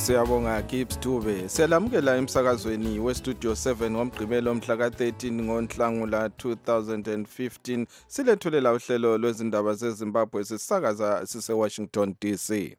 Siyabonga Gibbs Dube. Siyalamukela emsakazweni weStudio 7 ngomgqibelo mhla ka13 ngoNhlangula 2015. Silethulela uhlelo lwezindaba zeZimbabwe sisakaza sise-Washington DC.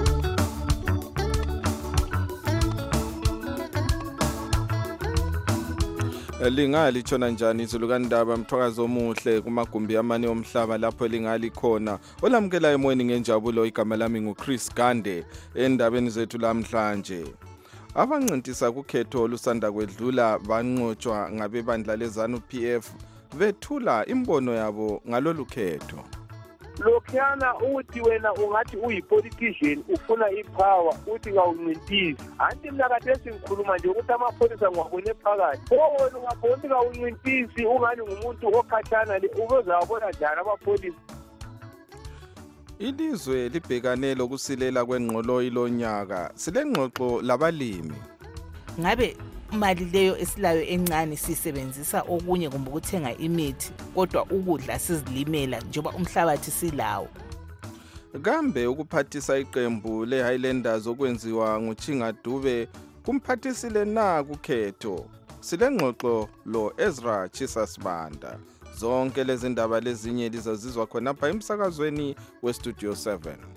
Lingali tshona njani izulu kandaba mthwakazo omuhle kumagumbi amane omhlaba lapho lingali khona. Olamukela emoyeni ngenjabulo igama lami nguChris Gande endabeni zethu lamhlanje. Abancintisa kukhetho olusanda kwedlula banqotshwa ngabebandla leZANU-PF bethula imbono yabo ngalolu khetho. Lokhana uthi wena ungathi uyipolitician ufuna ipower uthi ngawuncintisi anti mina kade singikhuluma nje ukuthi amapholisa ngiwabone phakathi wena ungaboni ngawuncintisi ungani ngumuntu okhathana le ubezawabona njani amapholisa. Ilizwe libhekane lokusilela kwengqolo ilonyaka silengxoxo labalimi. Ngabe imali leyo esilayo encane sisebenzisa okunye kumbe ukuthenga imithi kodwa ukudla sizilimela njengoba umhlabathi silawo. Kambe ukuphathisa iqembu leHighlanders okwenziwa nguChinga Dube kumphathisile na kukhetho? Silengxoxo lo Ezra Chisasibanda. Zonke lezi ndaba lezinye lizazizwa khona lapha emsakazweni weStudio 7.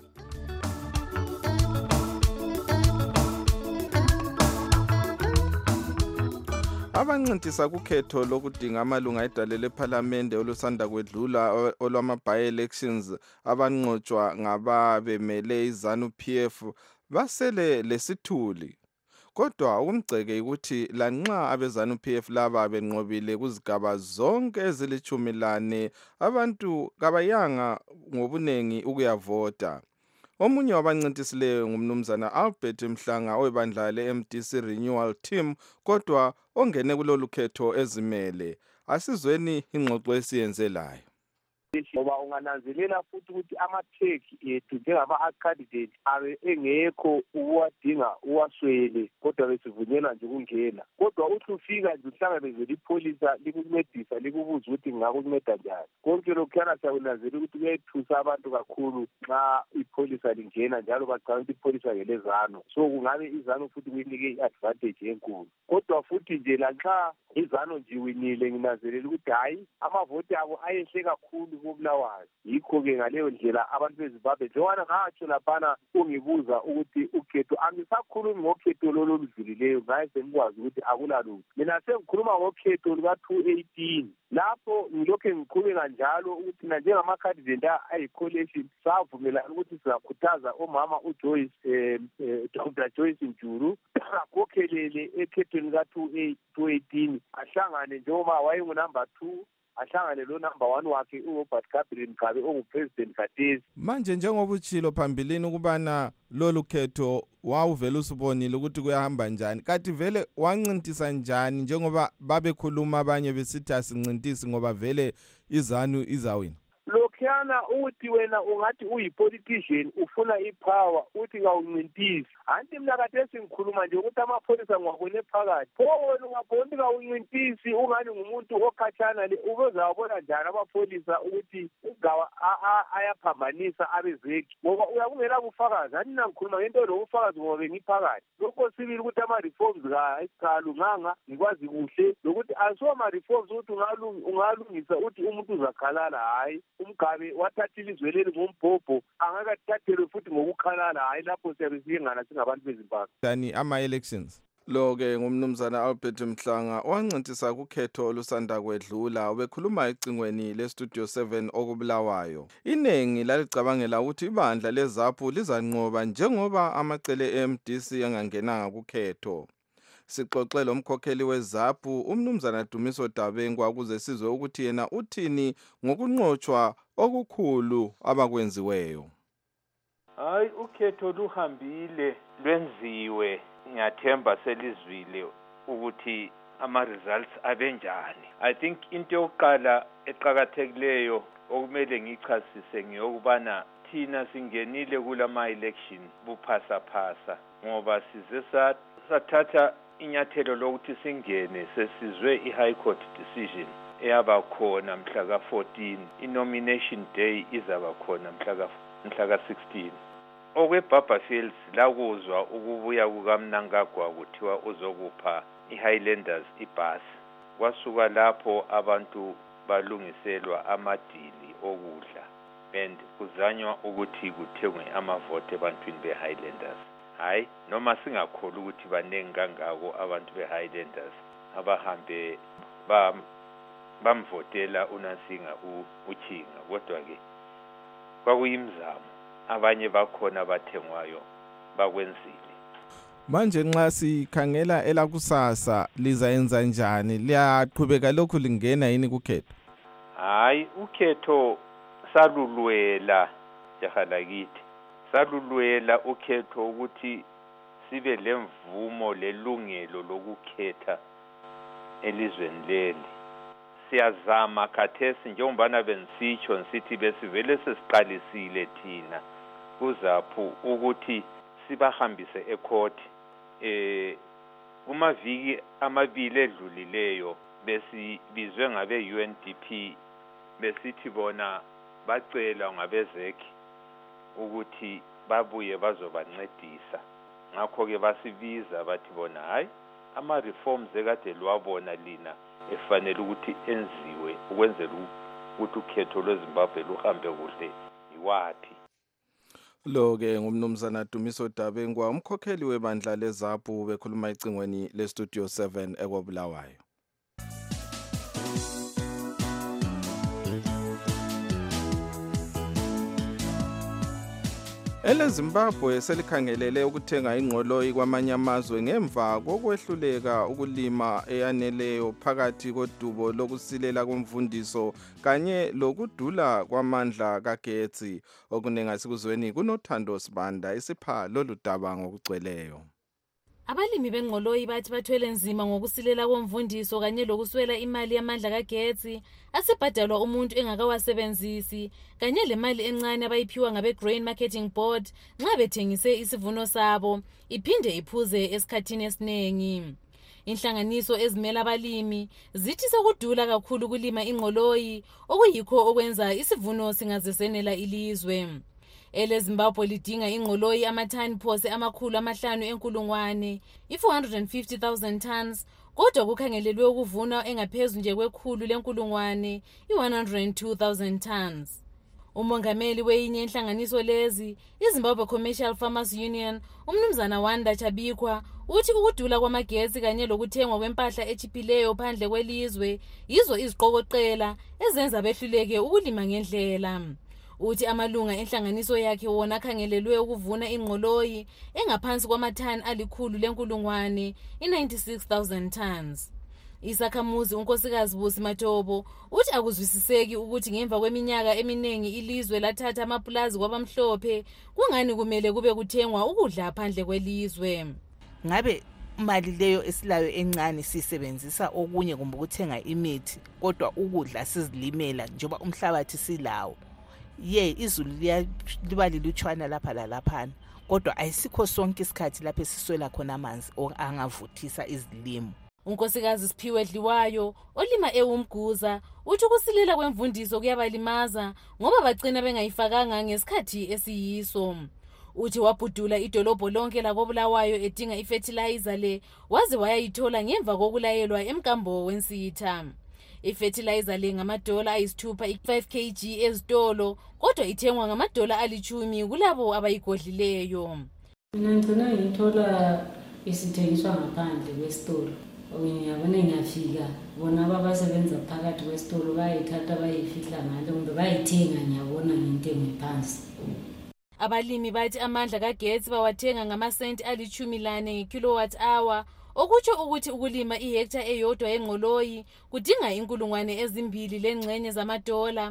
Abancintisa kukhetho lokudinga amalunga edalele eParliament olusanda kwedlula olwama-by-elections abanqotshwa ngababemele iZANU-PF basele lesithuli. Kodwa ukumgceke ukuthi lanxa abeZANU-PF laba benqobile kuzigaba zonke ezilithumilane abantu kabayanga ngobunengi ukuyavota. Omunye wabancintisileyo ngumnumzana Albert Mhlanga owebandla le-MDC Renewal Team kodwa ongene kulolu khetho ezimele. Asizweni ingxoxo esiyenze layo. Ngoba ungananzelela futhi ukuthi amatheki ethu njengama-candidate abe engekho uwadinga uwaswele kodwa besivunyelwa nje ukungena. Kodwa uthi ufika nje uhlangabezele ipholisa likuncedisa likubuza ukuthi ngingakunceda njani. Konke lokhuyana siyakunanzelela ukuthi kuyayithusa abantu kakhulu nxa ipholisa lingena njalo bacabanga ukuthi ipholisa ngelezanu. So kungabe izanu futhi kuyinike i-advantage enkulu. Kodwa futhi nje lanxa izanu nje winile nginanzelela ukuthi hayi amavoti abo ayehle kakhulu kubulawayo. Yikho-ke ngaleyo ndlela abantu beZimbabwe njengoba ngatsho laphana ungibuza ukuthi ukhetho angisakhulumi ngokhetho lolu oludlulileyo ngaye sengikwazi ukuthi akulalutho. Mina sengikhuluma ngokhetho luka-2018 lapho ngilokhu ngiqhubeka njalo ukuthi na njengama-candidate ayi-coalition savumelana ukuthi sizakhuthaza omama uJoyce Dr. Joyce Mjuru akhokhelele ekhethweni ka-2018 ahlangane njengoba wayengunumber 2 ahlangane lo number 1 wakhe uRobert Gabriel Mugabe ongupresident kathesi. Manje njengoba utshilo phambilini ukubana lolu khetho wawuvela usibonile ukuthi kuyahamba njani kanti vele wancintisa njani njengoba babekhuluma abanye besithi asincintisi ngoba vele izanu izawina. Lokhana uthi wena ungathi uyipolitician ufuna ipower uthi ngawuncintisi anti mina kade singikhuluma nje ukuthi amapholisa ngiwabone phakathi wena ungaboni ngawuncintisi ungani ngumuntu okhathana le ubezawabona njani amapholisa ukuthi ugawa ayaphambanisa abezeki ngoba uyakungela bufakazi anti mina ngikhuluma ngento lobufakazi ngoba bengiphakathi lokho sibili ukuthi ama-reforms kalunganga ngikwazi kuhle lokuthi asiwo ama-reforms ukuthi ungalungisa ukuthi umuntu uzakhalala hayi uMgabe wathatha ilizwe leli ngombhobho angakathathelwe futhi ngokukhalala hayi lapho siyabe siyengana singabantu beZimbabwe. Dani ama-elections lo-ke ngumnumzana Albert Mhlanga owancintisa kukhetho olusanda kwedlula ubekhuluma ecingweni leStudio 7 okubulawayo. Inengi lalicabangela ukuthi ibandla leZAPU lizanqoba njengoba amacele e-MDC angangenanga kukhetho. Sixoxe lomkhokheli weZAPU umnumzana Dumiso Dabengwa ukuze sizwe ukuthi yena uthini ngokunqotshwa okukhulu abakwenziweyo. Hayi ukhetho luhambile lwenziwe ngiyathemba selizwile ukuthi ama-results abenjani. I think into yokuqala eqhakathekileyo okumele ngichasise ngiyokubana thina singenile kulama-election buphasa ngoba size sathatha inyathelo lokuthi singene sesizwe i-High Court decision eyaba khona mhla ka-14 i-nomination day izaba khona mhla ka-16 okweBaba Fields lakuzwa ukubuya kukaMnangagwa kuthiwa uzokupha iHighlanders ibhasi. Kwasuka lapho abantu balungiselwa amadili okudla and kuzanywa ukuthi kuthengwe amavote ebantwini beHighlanders. Hayi noma singakholi ukuthi baningi kangako abantu beHighlanders abahambe bamvotela uNasinga uChinga, kodwa ke kwakuyimizamo abanye bakhona abathengwayo bakwenzile. Manje nxa sikhangela elakusasa lizayenza njani? Liyaqhubeka lokhu lingena yini kukhetho? Hayi ukhetho salulwela jahalakithi. Salulwela ukhetho ukuthi sibe lemvumo lelungelo lokukhetha elizweni leli. Siyazama khathesi njengoba bensitsho nsithi besivele sesiqalisile thina kuzaphu ukuthi sibahambise ecourt. Kumaviki amabili edlulileyo besibizwe ngabe UNDP besithi bona bacela ngabezekhi ukuthi babuye bazobancedisa. Ngakho ke basibiza bathi bona hayi ama reforms ekade lwabona lina efanele ukuthi enziwe ukwenzela ukuthi ukhetho lweZimbabwe luhambe kuhle iwathi. Lo ke ngumnumzana Dumiso Dabengwa, umkhokheli webandla leZAPU, bekhuluma icingweni leStudio 7 eKobulawayo. EleZimbabwe selikhangelele ukuthenga ingqoloyi kwamanye amazwe ngemva kokwehluleka ukulima eyaneleyo phakathi kodubo lokusilela komfundiso kanye lokudula kwamandla kagetsi. Okunenga sikuzweni kunothando Sibanda isipha lolu daba ngokugcweleyo. Abalimi bengqoloyi bathi bathwele nzima ngokusilela komfundiso kanye lokuswela imali yamandla kagetsi asibhadalwa umuntu engakawasebenzisi kanye lemali encane abayiphiwa ngabe Grain Marketing Board nxa bethengise isivuno sabo iphinde iphuze esikhathini esinengi. Inhlanganiso ezimela abalimi zithi sekudula kakhulu kulima ingqoloyi okuyikho okwenza isivuno singazesenela ilizwe. EleZimbabwe lidinga ingqoloyi amathani phose amakhulu 500,000 i450,000 tons, kodwa kukhangelelwe ukuvuna engaphezulu nje kwekhulu lenkulungwane i102,000 tons. Umongameli weyinye inhlanganiso lezi, iZimbabwe Commercial Farmers Union, umnumzana Wanda Chabikwa, uthi ukudula kwamagetsi kanye lokuthengwa kwempahla echiphileyo phandle kwelizwe yizo iziqokoqela ezenza behluleke ukulima ngendlela. Uthi amalunga enhlanganiso yakhe wona khangelelwe ukuvuna ingqoloyi engaphansi kwamathani alikhulu lenkulungwane i96,000 tons. Isakhamuzi unkosikazi Busi Matobo uthi akuzwisiseki ukuthi ngemva kweminyaka eminengi ilizwe lathatha amapulazi kwabamhlophe kungani kumele kube kuthengwa ukudla phandle kwelizwe. Ngabe imali leyo esilayo encane sisebenzisa okunye kumbe ukuthenga imithi, kodwa ukudla sizilimela njengoba umhlabathi silawo. Izulu liba lilutshwana lapha lalaphana, kodwa ayisikho sonke isikhathi lapho esiswela khona amanzi angavuthisa izilimo. Unkosikazi Siphiwe Dliwayo olima eUmguza uthi ukusilela kwemfundiso kuyabalimaza ngoba bagcina bengayifakanga ngesikhathi esiyiso. Uthi wabhudula idolobho lonke lakoBulawayo edinga ifertilizer le waze wayayithola ngemva kokulayelwa emkambo wensitha. Ifertilizer le ngamadola ayisithupha 5 kg ezitolo, kodwa ithengwa ngamadola ali10 kulabo abayigodlileyo. Mina ngicina ngithola isithengiswa ngaphandle kwesitolo. Ngiyabona ngiyafika bona abasebenza phakathi kwesitolo bayithatha bayifihla ngale kumbe bayithenga ngiyabona ngentengo ephansi. Abalimi bathi amandla kagetsi bawathenga ngamasenti ali10 ngekilowatt hour, okutsho ukuthi ukulima ihectare eyodwa yengqoloyi kudinga inkulungwane ezimbili lengxenye zamadola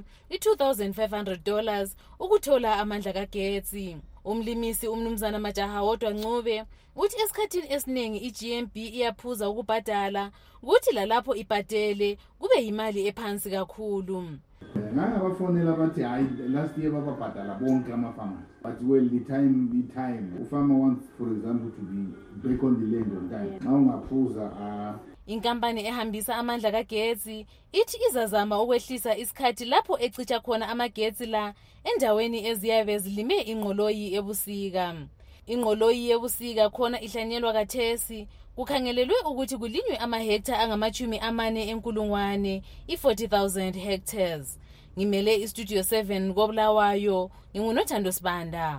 $2,500 ukuthola amandla kagetsi. Umlimisi umnumzana Majaha wodwa Ncube uthi esikhathini esiningi iGMB iyaphuza ukubhadala ukuthi lalapho ibhadele kube yimali ephansi kakhulu. Ngabafonela bathi hayi last year bababhadala bonke amafama, but well the time ufama wants for example to be back on the land on time. Now ungaphuza Inkampani ehambisa amandla kagetsi ithi izazama ukwehlisa isikhathi lapho ecicha khona amagetsi la endaweni eziyabe zilime ingqoloyi ebusika. Ingqoloyi ebusika khona ihlanyelwa kathesi kukhangelelwe ukuthi kulinywe amahektha angama-40,000 i-40,000 hectares. Ngimele iStudio 7 koBulawayo, nginguNothando Sibanda.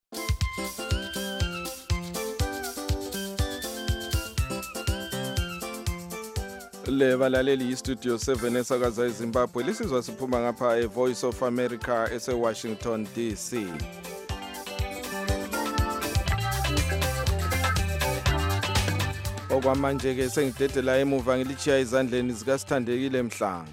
Le balaleli iStudio 7 esakaza eZimbabwe lisizwa siphuma ngapha eVoice of America eseWashington DC. Okwamanje ke sengidedela emuva ngilichiya izandleni zikaSithandekile Mhlanga.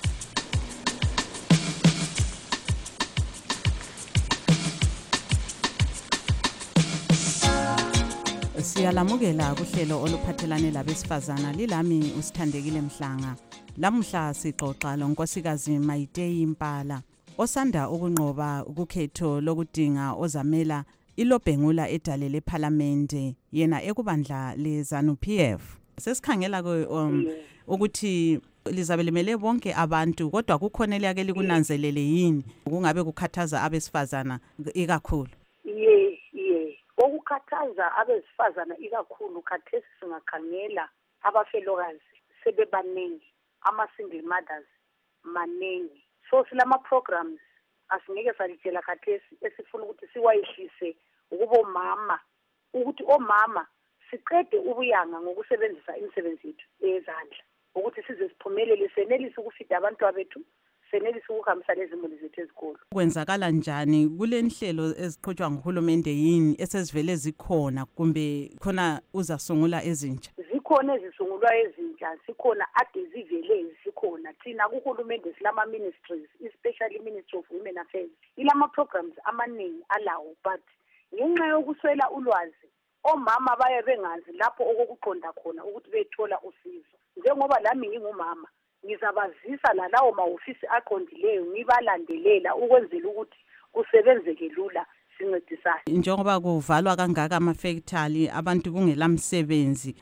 Siyalamukela kuhlelo oluphathelane labesifazana lilami uSithandekile Mhlanga. Lamhla sixoxa lonkosikazi Mayiteyi Impala osanda ukunqoba ukukhetho lokudinga ozamela iLobhengula edale leParliament yena ekubandla leZANU-PF. Sesikhangela ukuthi lizabe limele bonke abantu kodwa kukhona eliyake likunanzelele yini kungabe kukhathaza abesifazana ikakhulu. Okukhathaza abesifazana ikakhulu khathesi singakhangela abafelokazi sebebaningi, ama-single mothers maningi. So silama programs asingeke salitshela khathesi esifuna ukuthi siwayehlise ukubomama ukuthi omama siqede ubuyanga ngokusebenzisa imisebenzi yethu yezandla ukuthi size siphumelele senelise ukufida abantwana bethu, senelise ukuhambisa lezimuli zethu ezikolo. Kwenzakala njani kule nhlelo eziqhutshwa nguhulumende yini esezivele zikhona kumbe khona uzasungula ezintsha? Zikhona ezisungulwa ezintsha, sikhona ade zivele zikhona. Thina kuhulumende silama ministries, especially Ministry of Women Affairs. Ilama programs amaningi alawo, but ngenxa yokuswela ulwazi omama baye bengazi lapho okuqonda khona ukuthi bethola usizo. Njengoba lami ngingumama ngizabazisa lawo mahofisi aqondileyo ngibalandelela ukwenzela ukuthi kusebenzeke lula sincedisane. Njengoba kuvalwa kangaka ama-factory abantu kungela msebenzi,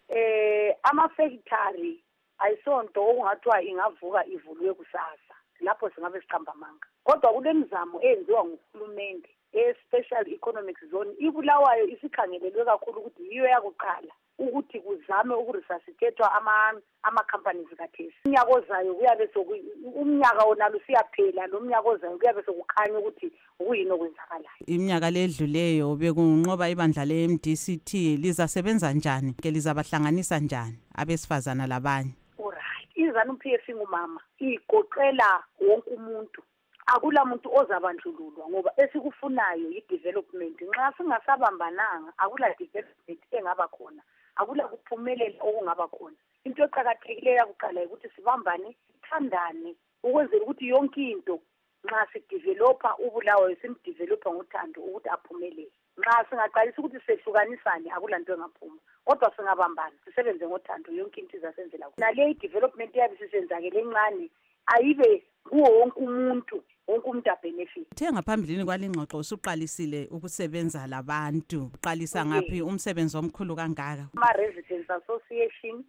ama-factory ayisonto okungathiwa ingavuka ivulwe kusasa lapho singabe siqamba amanga. Kodwa kulemizamo eyenziwa nguhulumende e-special economic zone iBulawayo isikhangelelwe kakhulu ukuthi yiyo yakuqala ukuthi kuzame ukuresuscitethwa ama-companies kathesi. Umnyaka ozayo kuyabe umnyaka wona lusiyaphela, lo mnyaka ozayo kuyabe sokukhanya ukuthi kuyini okwenzakalayo. Iminyaka ledluleyo bekunqoba ibandla le-MDCT, lizasebenza njani ke, lizabahlanganisa njani abesifazana labanye? Alright, iZANU-PF ingumama igoqela wonke umuntu. Akula muntu ozabandlululwa ngoba esikufunayo yi-development. Nxa singasabambananga akula development engaba khona, akula kuphumelela okungaba khona. Into eqhakathekileyo yakuqala ukuthi sibambane, sithandane ukwenzela ukuthi yonke into nxa sidevelopa uBulawayo simdevelopa ngothando ukuthi aphumelele. Nxa singaqalisa ukuthi sehlukanisane akula nto engaphuma, kodwa singabambana sisebenze ngothando yonke into izasenzela. Nale development yabe sisenzakele encane ayibe kuwo wonke umuntu abhenefit. Uthe ngaphambilini kwalingxoxo usuqalisile ukusebenza labantu. Uqalisa ngaphi umsebenzi omkhulu kangaka? Ama-Residents Association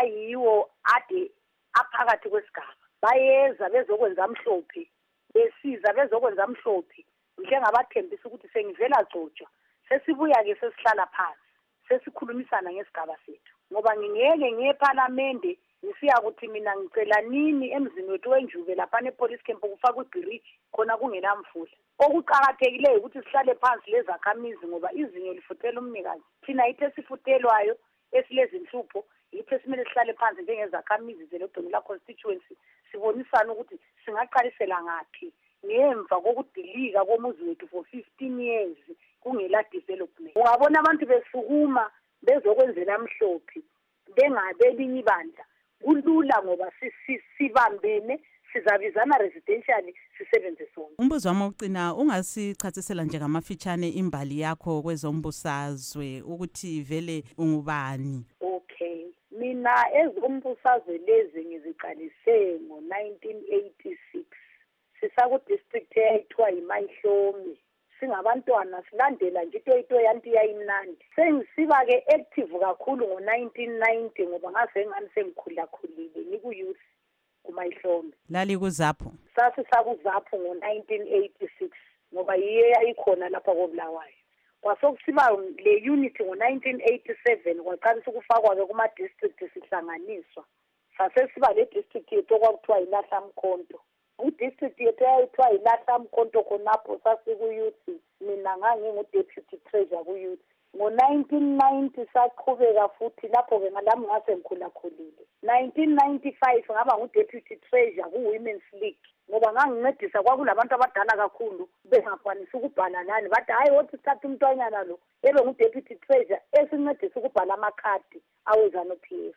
ayiwo ade aphakathi kwesigaba. Bayeza bezokwenza mhlophe, besiza bezokwenza mhlophe. Njengabathembisa ukuthi sengivela gcotshwa, sesibuya-ke sesihlala phansi, sesikhulumisana ngesigaba sethu. Ngoba ngingeke ngiye eParliament ngisiya ukuthi mina ngicela nini emzini wethu wenjube lapha nepolice camp kufaka ibridge khona kungenamfula. Okuqhakathekileyo ukuthi sihlale phansi lezakhamizi ngoba izinyo lifutela umnikazi. Thina yithe sifutelwayo esilezi inhlupho, yithe simele sihlale phansi njengezakhamizi zelodonela constituency sibonisana ukuthi singaqalisela ngaphi ngemva kokudilika komuzi wethu for 15 years kungela development. Ungabona abantu besukuma bezokwenzela mhlophe bengabelinye ibandla kulula ngoba sibambene sizabizana residential sisebenze sonke. Umbuzo wami wokucina ungasichasisela njengamafitshane imbali yakho kwezombusazwe ukuthi vele ungubani? Okay, mina ezombusazwe lezi ngiziqalise ngo-1986 sisaku district eyayithiwa yiMahlomi. singabantwana silandela nje into yanti yayimnandi. Sengisiba-ke active kakhulu ngo-1990 ngoba ngase ngani sengikhulakhulile ngiku-youth kumayihlombe. Lali kuzapho? Sasisakuzapho ngo-1986 ngoba yiyo yayikhona lapha koBulawayo. Kwasokusiba le unit ngo-1987 kwaqalisa ukufakwa-ke kuma-district sihlanganiswa. Sasesiba le district yethu okwakuthiwa yiLahlamkhonto. District yethu eyayithiwa yiLahlamkhonto khonapho sasiku-youth, mina ngangingu-deputy treasurer ku-youth. Ngo-1990 saqhubeka futhi lapho-ke ngalami ngase ngikhulakhulile. 1995 ngaba ngu-deputy treasurer ku-Women's League ngoba ngangincedisa kwakulabantu abadala kakhulu bengakwanisi ukubhala nani. Bathi hayi wothi sithatha umntwanyana lo ebe ngu-deputy treasurer esincedisa ukubhala amakhadi awe-ZANU-PF.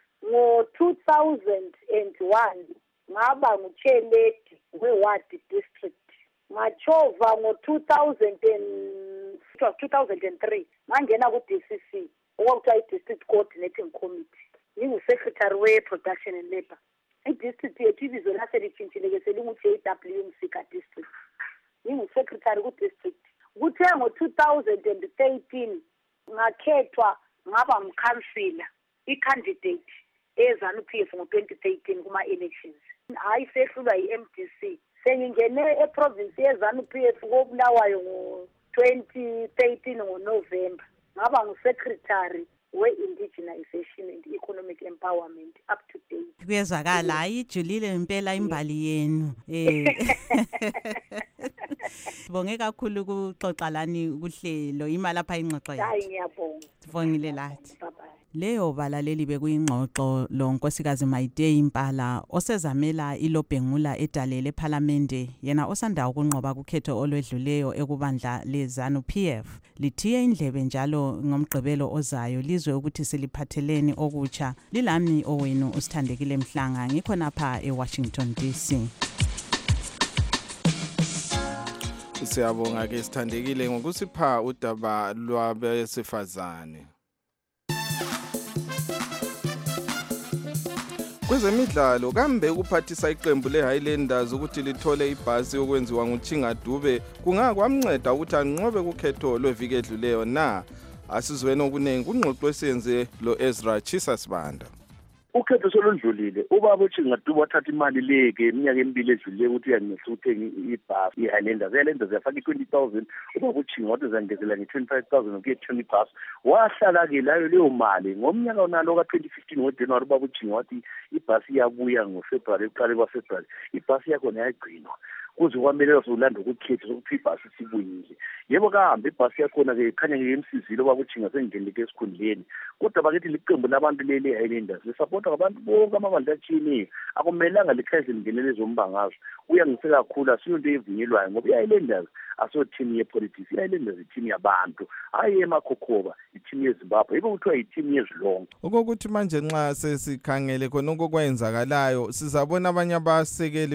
Ngo-2001 ngaba ngu-chairlady we-ward district. Ngachova ngo-2003 ngangena ku-DCC okwakuthiwa i-District Coordinating Committee. Ngingu-secretary we-Production and Labour. I-district yethu ibizo lase litshintshile-ke selingu-JW Msika District. Ngingu-secretary ku-district. Kuthe ngo-2013 ngakhethwa ngaba mkhansila i-candidate eZANU-PF ngo-2013 kuma-elections. Hayi sehlulwa yi-MDC. Sengingene eprovince yeZANU-PF koBulawayo ngo-2013 ngoNovember. Ngaba ngu-secretary we-indigenization and economic empowerment up to date. Kuyezwakala ayijulile impela imbali yenu. Sibonge kakhulu ukuxoxa lani kuhlelo imali lapha ingxoxo yethu. Hayi ngiyabonga. Sibongile lathi. Bye bye. Leyo balaleli bekuyingxoxo lo Nkosikazi Mayitey Impala osezamela iLobhengula edalele eParliament yena osanda ukunqoba kukhetho olwedluleyo ekubandla leZANU-PF. Lithiye indlebe njalo ngomgqibelo ozayo lizwe ukuthi siliphatheleni okutsha. Lilami owenu usithandekile Mhlanga ngikho napha eWashington DC. Siyabonga ke sithandekile ngokusipha udaba lwabesifazane. Kwezemidlalo kambe ukuphathisa iqembu leHighlanders ukuthi lithole ibhasi yokwenziwa nguChinga Dube kungakwamnceda ukuthi anqobe kukhetho lweviki edluleyo na? Asizweni okuningi kungxoxo esenze lo Ezra Chisasibanda. Ukhetho solundlulile ubaba uChinga Dube wathatha imali leke iminyaka emibili edlulile ukuthi uyancisa ukuthenga ibhasi iHighlanders yafaka i20,000 ubaba uChinga wathi uzangezela nge25,000 ukuye 20 bhasi wahlala ke layo leyo mali ngomnyaka onalo ka2015 ngoJanuary ubaba uChinga wathi ibhasi iyabuya ngoFebruary uqale kwaFebruary ibhasi yakho nayagcinwa kuze kwamelela solanda ukukhetha sokuthi ibhasi sibuyile. Yebo kahambe ibhasi yakhona ke khanya ngemsizilo ubaba uChinga sengeneleke esikhundleni kodwa bakithi liqembu labantu leli Highlanders lisupporta abantu bonke amabandla athini akumelanga likhayise lingenele zombangazo uyangiseka kakhulu asiyonto evunyelwayo ngoba iHighlanders aso team yepolitics iHighlanders i-team yabantu hayi emakhokhoba i-team yeZimbabwe yebo kuthiwa i-team yezilongo. Okokuthi manje nxa sesikhangele khona okwenzakalayo sizabona abanye abasekeli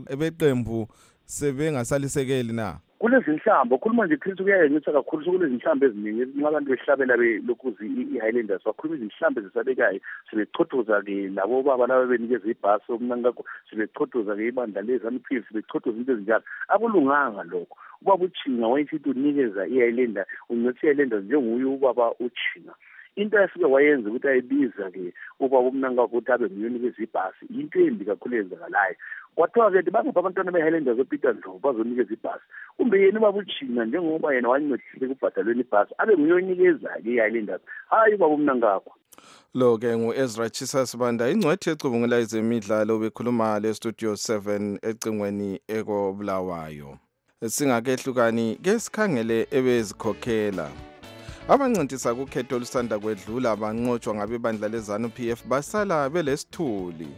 beqembu sebengasalisekeli na? Kulezi inhlambo ukhuluma nje Chris kuyayenza kakhulu kulezi inhlambo eziningi nxa abantu behlabela lokhuzi iHighlanders bakhuluma izihlambo zisabekayo sibechotoza ke labo baba laba benikeza ibhasi omnankakho sibechotoza ke ibandla leZANU-PF sibechotoza into ezinjalo akulunganga lokho. Ubaba uChinga wayesithi unikeza iHighlander unyothi iHighlanders njenguye ubaba uChinga into ayifike wayenza ukuthi ayibiza ke ubaba umnankakho ukuthi abe nguyonikeza ibhasi into embi kakhulu eyenzakalayo. Kwathiwa ke bangapha abantwana beHighlanders oPeter Ndlovu bazonikeza ibhasi kumbe yena ubaba uChinga njengoba yena wancedisile kubhadalweni ibhasi abe nguyonikeza ke iHighlanders hayi ubaba umnankakho. Lo ke ngu-Ezra Chisasibanda ingcwethi ecubungela ezemidlalo bekhuluma leStudio 7 ecingweni ekoBulawayo. Singakehlukani ke sikhangele ebezikhokhela. Abancintisa kukhetho olusanda kwedlula banqotshwa ngabebandla leZANU-PF basala belesithuli.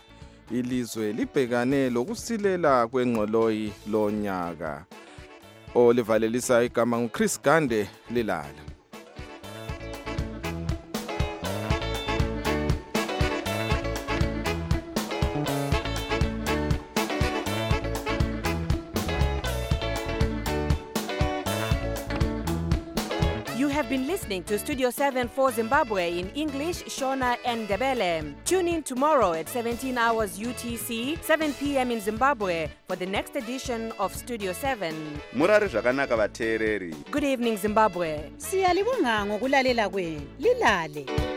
Ilizwe libhekane lokusilela kwengqoloyi lonyaka. Olivalelisa igama nguChris Gande lilala. been listening to Studio 7 for Zimbabwe in English, Shona and Ndebele. Tune in tomorrow at 17 hours UTC, 7 p.m. in Zimbabwe for the next edition of Studio 7. Murari zvakanaka vateereri. Good evening, Zimbabwe. Siyalibonga ngokulalela kwenu. Lilale.